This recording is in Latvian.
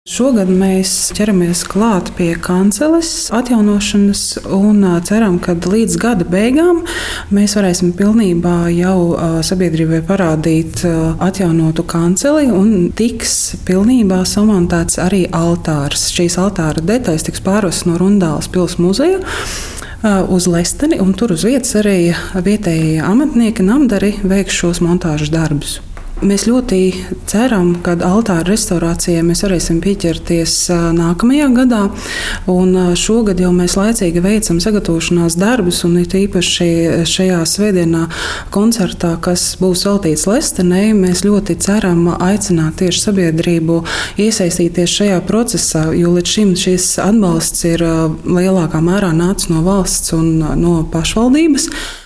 Šogad mēs ķeramies klāt pie kanceles atjaunošanas un ceram, ka līdz gada beigām mēs varēsim pilnībā jau sabiedrībai parādīt atjaunotu kanceli un tiks pilnībā samontēts arī altārs. Šīs altāra detaļas tiks pārvestas no Rundāles pils muzeja uz Lesteni, un tur uz vietas arī vietējie amatnieki, namdari veiks šos montāžas darbus. Mēs ļoti ceram, ka altāra restaurācijai mēs varēsim pieķerties nākamajā gadā. Šogad jau mēs laicīgi veicam sagatavošanās darbus, un it īpaši šajā svētdienā koncertā, kas būs veltīts Lestenei, mēs ļoti ceram aicināt tieši sabiedrību iesaistīties šajā procesā, jo līdz šim šis atbalsts ir lielākā mērā nācis no valsts un no pašvaldības.